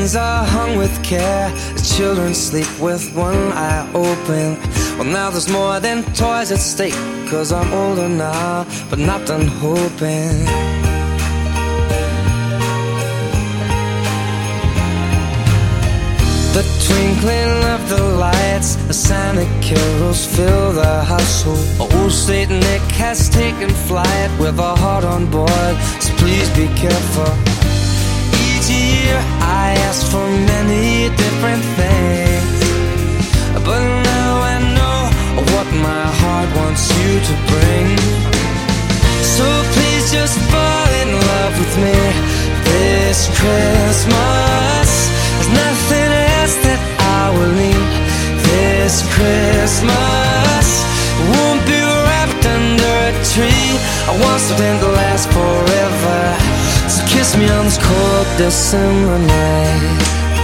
curtains are hung with care. The children sleep with one eye open. Well, now there's more than toys at stake, 'cause I'm older now, but not done hoping. The twinkling of the lights, the Santa carols fill the household. Old Saint Nick has taken flight with a heart on board, so please be careful. Each year I ask for many different things, but now I know what my heart wants you to bring. So please just fall in love with me this Christmas. There's nothing else that I will need this Christmas. Won't be wrapped under a tree. I want something to last forever. So kiss me on this cold December night.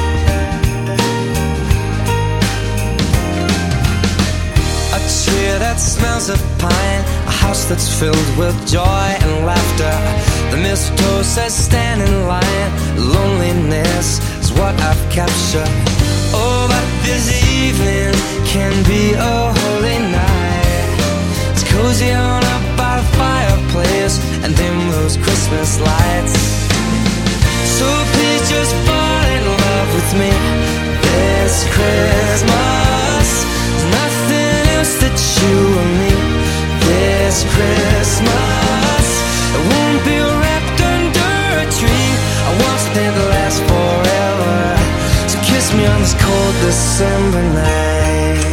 A tree that smells of pine, a house that's filled with joy and laughter. The mistletoe says stand in line. Loneliness is what I've captured. Oh, but this evening can be a holy night. It's cozy on up by the fireplace and dim those Christmas lights. So please just fall in love with me this Christmas. There's nothing else that you will need this Christmas. It won't be wrapped under a tree. I want something to last forever. So kiss me on this cold December night.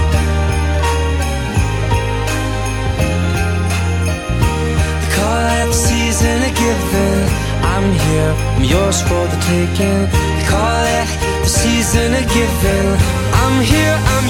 They call that season a giving. I'm here, I'm yours for the taking. They call it the season of giving. I'm here, I'm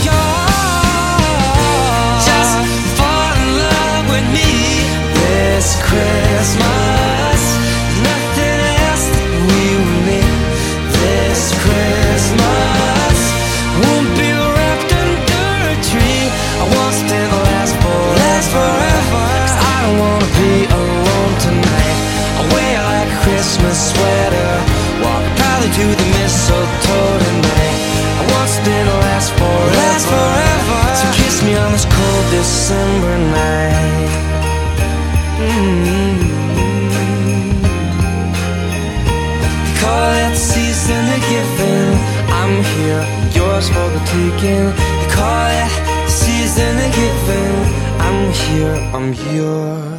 yours. Just fall in love with me this Christmas. Nothing else that we will need this Christmas. Won't be wrapped under a tree. I want something to last forever. 'Cause I don't wanna be alone tonight. I'll wear like a Christmas sweater, walk proudly to the mistletoe tonight. I want something to last forever. So kiss me on this cold December night. They call it the season of giving. I'm here, yours for the taking. They call it the season of giving. I'm here, I'm yours.